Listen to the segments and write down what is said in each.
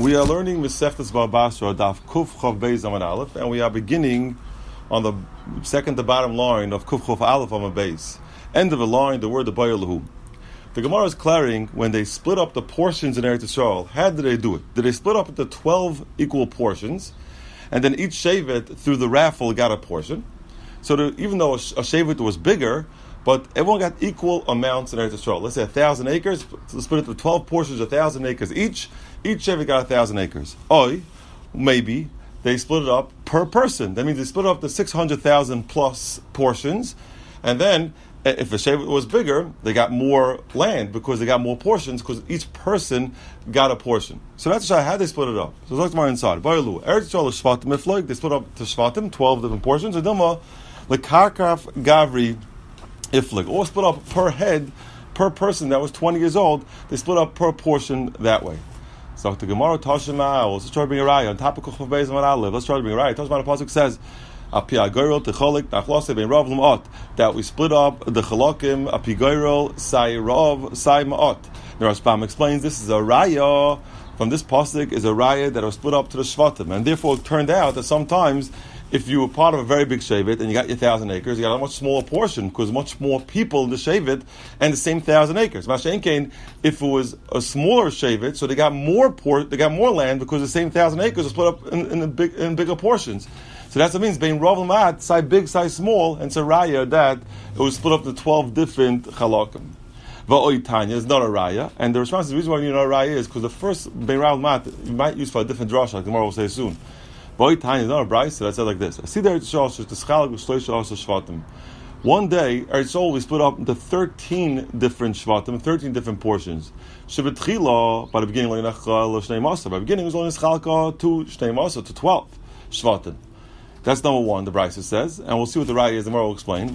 We are learning Mesechtes Bava Basra Daf Kuf Chav Beis Amud Aleph, and we are beginning on the second to bottom line of Kuf Chav Aleph Amud Beis. End of the line, the word Bayar Lahu. The Gemara is clarifying when they split up the portions in Eretz Yisrael. How did they do it? Did they split up into 12 equal portions, and then each shevet through the raffle got a portion? So even though a shevet was bigger, but everyone got equal amounts in Eretz Yisrael. Let's say 1,000 acres, so split it into 12 portions, 1,000 acres each. Each shevet got 1,000 acres. Or maybe they split it up per person. That means they split it up to 600,000 plus portions, and then if a shevet was bigger, they got more land because they got more portions because each person got a portion. So that's how they split it up. So let's look more inside. Eretz Yisrael is Shvatim Mifloig. They split up to Shvatim, 12 different portions. And Dilma, Lekarkaf Gavri Iflig, or split up per head, per person that was 20 years old. They split up per portion that way. So the Gemara Tashima, let's try to bring a raya on top of Kuf Beis Amud Aleph. Let's try to bring a raya. Tashima the pasuk says, that we split up the chalakim apigayrol sai rav sai ma'at. The Rashbam explains this is a raya from this pasuk is a raya that was split up to the shvatim, and therefore it turned out that sometimes if you were part of a very big shevet and you got your 1,000 acres, you got a much smaller portion because much more people in the shevet and the same 1,000 acres. Mashenkein, if it was a smaller shevet, so they got more land because the same 1,000 acres are split up in bigger portions. So that's what it means. Being Rav Mat, size big, size small, and it's a raya that it was split up to 12 different chalakim. Va'oi Tanya is not a raya, and the response is the reason why you know a raya is because the first Bein Rav Mat you might use for a different drasha, like the Gemara will say soon. Va'oi Tanya is not a brayso, so that said like this. I see there it's Shvatim. One day, Eretz Yisrael will be split up into 13 different Shvatim, 13 different portions. Shebetchila, by the beginning, by the beginning it was only Schalka to Shnei Masa, to 12 Shvatim. That's number one, the Brisa says, and we'll see what the raya is, the Gemara will explain.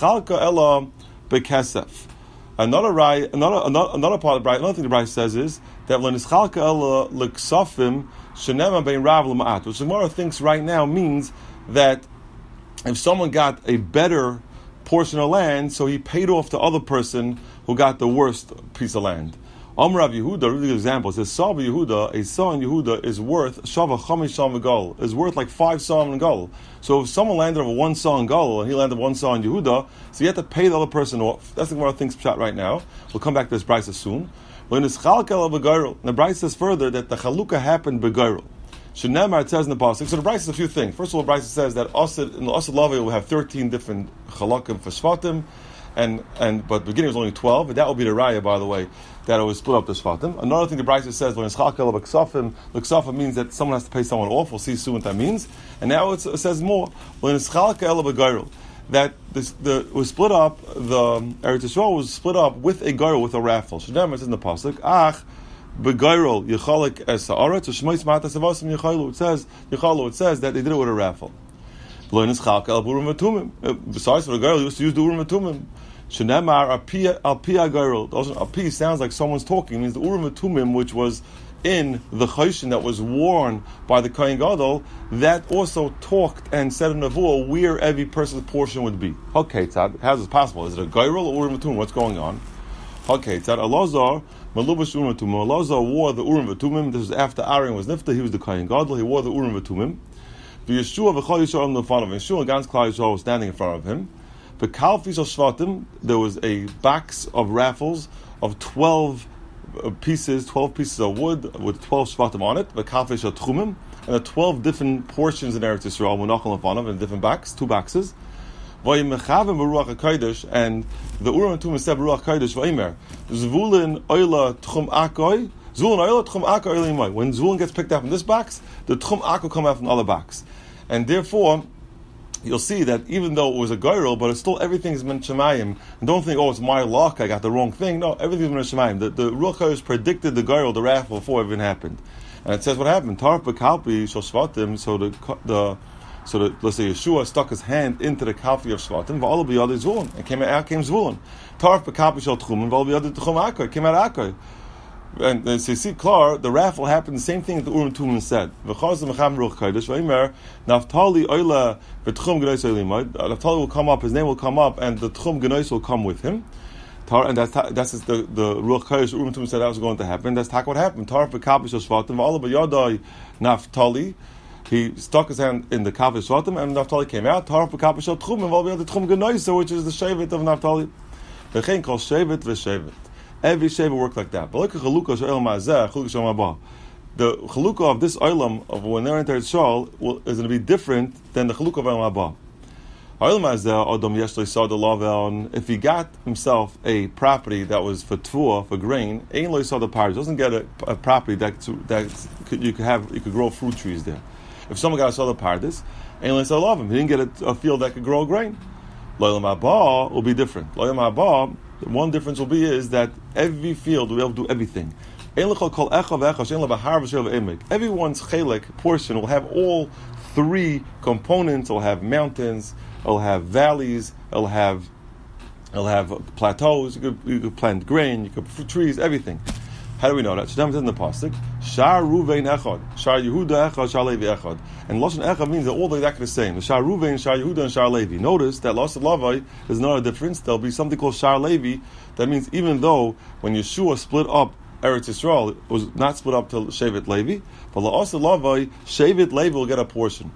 Ela bekesef. Another part of the Brisa, another thing the Brisa says is that le'nischalka ela l'ksafim shenema bein rav l'ma'at, which the Gemara thinks right now means that if someone got a better portion of land, so he paid off the other person who got the worst piece of land. Rav Yehuda, a really good example, says Sava Yehuda, a son Yehuda is worth Shava Chamish Sam V'Gal, is worth like 5 Sam and Gal. So if someone landed over 1 Sam Gal and he landed 1 Sam Yehuda, so you have to pay the other person off. That's the Gemara thinks shot right now. We'll come back to this Brisa soon. When it's Chalkel of Begairel, the Brisa says further that the Chalukah happened Begairel. Shenamar, it says in the pasuk. So the Brisa says a few things. First of all, the Brisa says that in the Asad Lavi will have 13 different Chalakim for Shvatim. But the beginning was only 12, and that will be the raya, by the way, that it was split up to Shvatim. Another thing the Brisa says, when it's Chalkel of Ksafim means that someone has to pay someone off. We'll see soon what that means. And now it says more, when it's Chalkel of Begairel, that it was split up, the Eretz Yisrael was split up with a Gairel, with a raffle. Shadam, it says in the pasuk, Begairel Yechalik es Haaretz, Shmois Matas Avasim Yechalu. It says that they did it with a raffle. Besides for the girl, he used to use the Urim Tumim. Shenemar al pia girl. Al pi sounds like someone's talking. It means the Urim Tumim, which was in the choshen that was worn by the Kohen Gadol, that also talked and said in the nevuah where every person's portion would be. Okay, Tzad, how is this possible? Is it a girl or Urim Tumim? What's going on? Okay, Tzad, Elazar Malubash Urim Tumim. Elazar wore the Urim Tumim. This was after Aaron was nifta. He was the Kohen Gadol. He wore the Urim Tumim. Yeshua v'chol Yisrael in front of him. Yeshua and Gans Klal Yisrael was standing in front of him. The Kalfis of Shvatim, there was a box of raffles of 12 pieces of wood with 12 Shvatim on it. The Kalfis of Tchumim, and the 12 different portions in Eretz Yisrael were nachal in front of him in different boxes, 2 boxes. Vayimechavim v'ruach HaKodesh, and the Urim Tumim said Ruach HaKodesh v'Imer Zvulin Oila Tchum Akoy. When Zulun gets picked up in this box, the Tchum Ak will come out from the other box. And therefore, you'll see that even though it was a Gairel, but it's still everything's Min Shemayim. And don't think, it's my luck, I got the wrong thing. No, everything's Min Shemayim. The Ruach HaKodesh predicted the Gairel, the raffle, before it even happened. And it says what happened. Tarf B'Kalpi Shal Shvatim, so let's say Yeshua stuck his hand into the Kalfi of Shvatim, V'Ala B'Yadei Zulun, and out came Zulun. Tarf B'Kalpi Shal Tchumim, V'Ala B'Yadei Tchum Akoy, came out Akoy. And so you see, Klar, the raffle happened the same thing that the Urim Tumim said. Naftali oila v'tchum genois olimai. Naftali will come up, his name will come up, and the tchum genois will come with him. And that's the Ruach Kodesh Urim said that was going to happen. That's what happened. Tarf b'kapish shvatim v'ala b'yadai Naftali. He stuck his hand in the kapish shvatim, and Naftali came out. Tarf b'kapish tchum v'ala b'yadai tchum genoisa, which is the shevet of Naftali. V'chein kol shevet v'shevet. Every shevet worked like that. But look at chalukah she'el ma'azeh chalukah she'el ma'abah. The chalukah of this olam of when they're in Eretz Yisrael is going to be different than the chalukah of olam haba. If he got himself a property that was for tvua, for grain, he doesn't get a property that you could grow fruit trees there. If someone got a soda pardis, he didn't get a field that could grow grain. Loylam haba will be different. Loylam haba, one difference will be is that every field will be able to do everything. Everyone's chelek portion will have all three components. It'll have mountains, it'll have valleys, it'll have plateaus. You could plant grain, you could trees, everything. How do we know that? Shneim in the pasuk, Shar Ruvein Echad, Shar Yehuda Echad, Shar Levi Echad, and Lashon Echad means they're all exactly the same. Shar Ruvein, Shar Yehuda, and Shar Levi. Notice that Lashon Levi is not a difference. There'll be something called Shar Levi. That means even though when Yeshua split up Eretz Yisrael, it was not split up to Shevet Levi, but La'aseh Lavai, Shevet Levi will get a portion.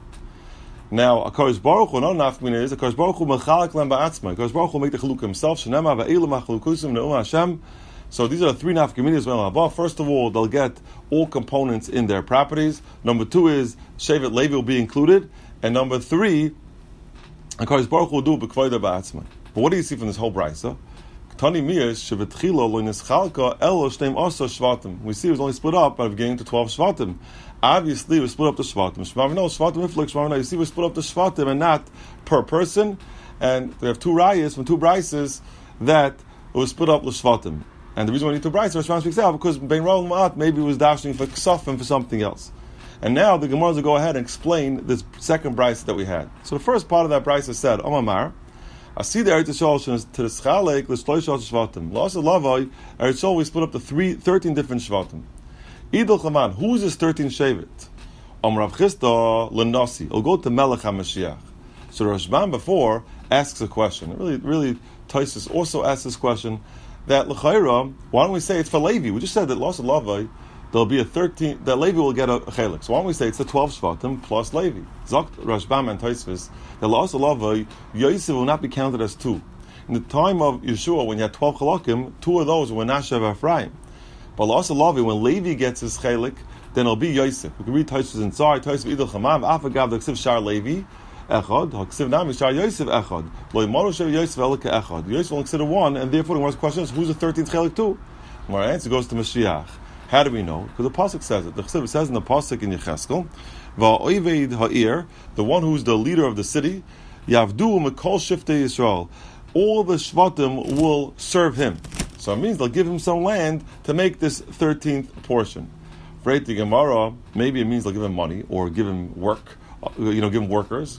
Now, HaKadosh Baruch Hu, another nafkamina is, HaKadosh Baruch Hu mechalak lem ba'atzma. HaKadosh Baruch Hu will make the chaluk himself, Shenema va'elu ma'chalukusim ne'um Hashem. So these are the three nafkaminas of Haba. First of all, they'll get all components in their properties. Number two is, Shevet Levi will be included. And number three, HaKadosh Baruch Hu will do b'kvoida ba'atzma. But what do you see from this whole brisa? Tani Miyash Shevetchilo Lo Nischalka Elo Shneim Oso Shvatim. We see it was only split up by the beginning to 12 Shvatim. Obviously, we split up to Shvatim. Shvatim inflict Shvatim. You see, we split up to Shvatim and not per person. And we have two rayas from two brises that it was split up to Shvatim. And the reason we need two brises, Rashman speaks out because Ben Raul Ma'at maybe was dashing for Ksafim for something else. And now the Gemaras will go ahead and explain this second brise that we had. So the first part of that brise is said, Omamar. I see the Eretz Yisrael to the Schalek, the Shloisha Shvatim. La'aseh Lavai, Eretz Yisrael we split up to 13 different Shvatim. Idul Chaman, who's this 13 Shevet? Rav Chisda Lenasi. It'll go to Melech HaMashiach. So Rashban before asks a question. It really Taisus also asks this question that L'chaira, why don't we say it's for Levi? We just said that La'aseh Lavai, there'll be a 13, that Levi will get a chelik. So why don't we say it's the 12 Shvatim plus Levi? Zokt Rashbam and Taisvis, that La'aseh Lavai, Yosef will not be counted as two. In the time of Yeshua, when you had 12 chalakim, two of those were Nashav and Ephraim. But La'aseh Lavai, when Levi gets his chelik, then it'll be Yosef. We can read Taisvis inside, Taisvis Idul Chamav, Afagav, the Ksiv Shar Levi, Echad, Ksiv Nami Shar Yosef Echad, Lo Yimonu Shev Yosef Elika Echad. Yosef will consider one, and therefore the question is, who's the 13th chelik too? My answer goes to Mashiach. How do we know? Because the pasuk says it. The Chesiv says in the pasuk in Yecheskel, "Va'oived ha'ir," the one who's the leader of the city, Yavdu Mikol Shiftei Yisrael. All the Shvatim will serve him. So it means they'll give him some land to make this 13th portion. For the Gemara, maybe it means they'll give him money or give him work. Give him workers.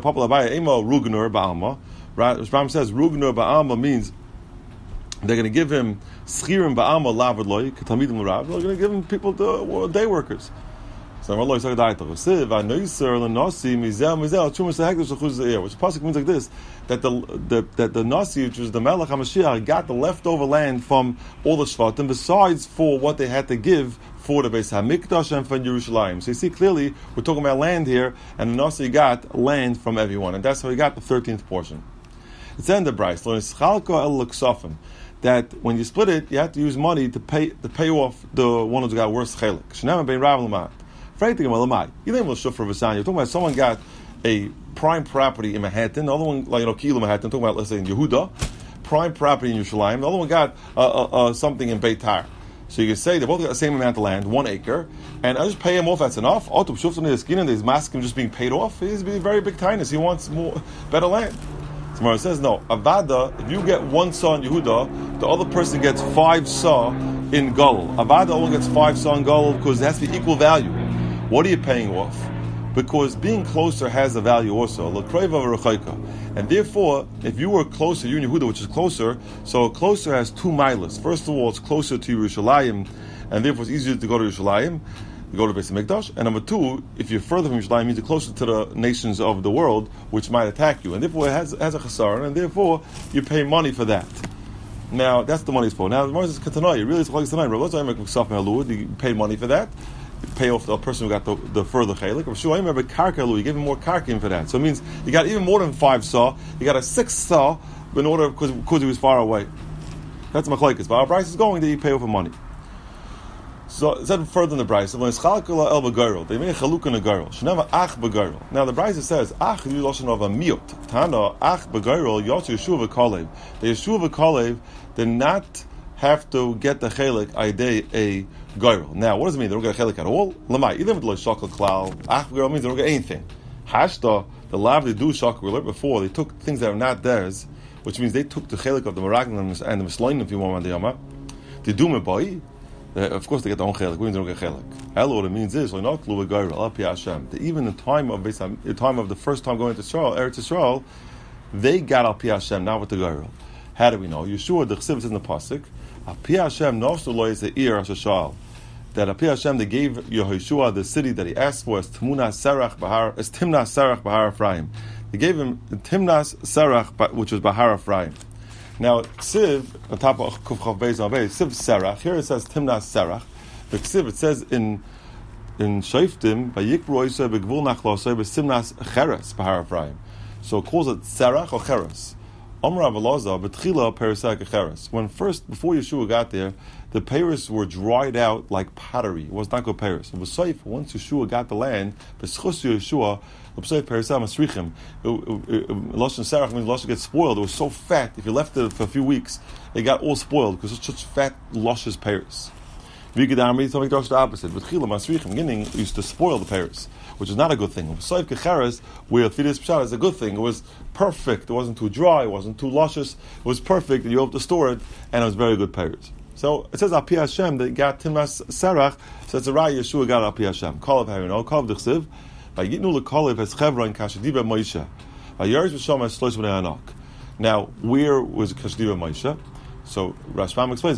Rashbam says Rugnur Ba'alma means they're going to give him schirim ba'alma lavadloi k'talmidim l'rav. They're going to give him people to day workers. So Allah is saying that the pasuk means like this: that the nasi, which was the Melech HaMashiach, got the leftover land from all the shvatim, besides for what they had to give for the Beis Hamikdash and for Yerushalayim. So you see clearly we're talking about land here, and the nasi got land from everyone, and that's how he got the 13th portion. It's in the Bryce. That when you split it, you have to use money to pay off the one who's got worse chelik. You're talking about someone got a prime property in Manhattan, the other one, Kilo Manhattan, talking about, let's say, in Yehuda, prime property in Yerushalayim, the other one got something in Beitar. So you can say they both got the same amount of land, 1 acre, and I just pay him off, that's enough. His mask just being paid off, he's being very big tinus, he wants better land. Tomorrow it says, no, Avada, if you get 1 saw in Yehuda, the other person gets 5 saw in Galil. Avada only gets 5 saw in Galil because it has to be equal value. What are you paying off? Because being closer has a value also. And therefore, if you were closer, you in Yehuda, which is closer, so closer has 2 miles. First of all, it's closer to Yerushalayim, and therefore it's easier to go to Yerushalayim, you go to Beis Hamikdash. And number 2, if you're further from Yerushalayim, it means you're closer to the nations of the world, which might attack you. And therefore it has a chasar, and therefore you pay money for that. Now that's the money is for. Now the money is Katanai. You really you paid money for that. You pay off the person who got the further chelik. You give him more karkim for that. So it means you got even more than 5 saw. You got a 6 saw in order because he was far away. That's machlekes. But our price is going that you pay over money. So it said further in the Brisa, when it's chalakula el begoyrel, they make a chaluk in a goyrel. Shenema ach begoyrel. Now the Brisa says ach you loshen of a miut. Tana ach begoyrel yotzu Yeshua v'kalev. The Yeshua v'kalev did not have to get the chelik aidei a goyrel. Now what does it mean? They don't get a chelik at all. Lamai even with the shakal klal ach begoyrel means they don't get anything. Hashta the lav they do shakal we learned before they took things that are not theirs, which means they took the chelik of the meraglim and the misloinim if you want on the yama. They do meboi. Of course, they get their own chelik. We don't get chelik. Elo, what it means is, not kluva goyrel al pi Hashem. Even the time of the first time going to Israel, Eretz Yisrael, they got al pi Hashem, not with the goyrel. How do we know? Yeshua, the chesiv is in the pasuk. Al pi Hashem nafsu lo is the ear ashashal. That al pi Hashem they gave Yehoshua the city that he asked for as Timnas Serach Bahar Ephraim. They gave him Timnas Serach, which was Bahar Ephraim. Now, Ksiv, on top of Kuf Chav Beis Avei, Ksiv Serach, here it says Timnas Serach. The Ksiv, it says in Shoftim, Vayikru Yisrael Begvul Nachlosei B'Simnas Cheres Bahar Ephraim. So it calls it Serach or Cheres. Amar Rav Elazar, B'tchila Perisek Cheres. When first, before Yeshua got there, the Peris were dried out like pottery. It was not good Peris. It was safe. Once Yeshua got the land, B'schus Yeshua, Lashon Serach means Lashon gets spoiled. It was so fat. If you left it for a few weeks, it got all spoiled because it's such fat, luscious pears. Vigadami, something talks the opposite. But Chila Masrichim, beginning, used to spoil the pears, which is not a good thing. Soif Kecheres, where Fidus Pshat is a good thing. It was perfect. It wasn't too dry. It wasn't too luscious. It was perfect. You have to store it, and it was very good pears. So it says Al Pi Hashem that got Timnas Serach. So it's a Rai Yeshua got Al Pi Hashem. Kol of Harino, Kol of D'chsiv. Now, where was Kashdiva Moshe? So Rashbam explains,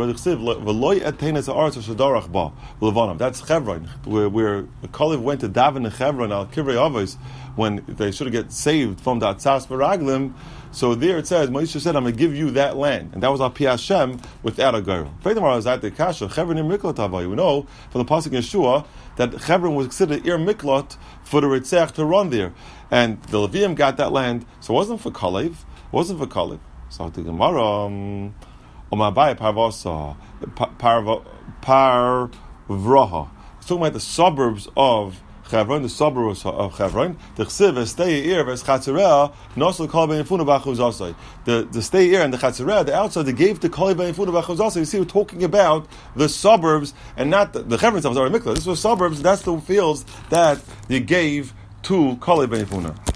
that's Chevron, where the Kalev went to daven in Chevron al Kivrei Avos when they should get saved from the Atzas Meraglim. So there it says, Moshe said, I'm going to give you that land. And that was Al Pi Hashem without a girl. We know from the Pasuk in Yeshua that Chevron was considered Ir Miklot for the Ritzach to run there. And the Levium got that land. So it wasn't for Kalev. It wasn't for Kalev. So the Gemara, Omabai Parvasa, Parvraha. It's talking about the suburbs of Chevron, the suburbs of Chevron. The Chsiv, stay here, ves Chatzirah, Nosel Kol Ben Yefuna B'Chuzasai. The stay here and the Chatzirah, the outside, they gave to Kol Ben Yefuna B'Chuzasai. You see, we're talking about the suburbs and not the Chevron stuff. This was suburbs. That's the fields that you gave to Kol Ben Yefuna.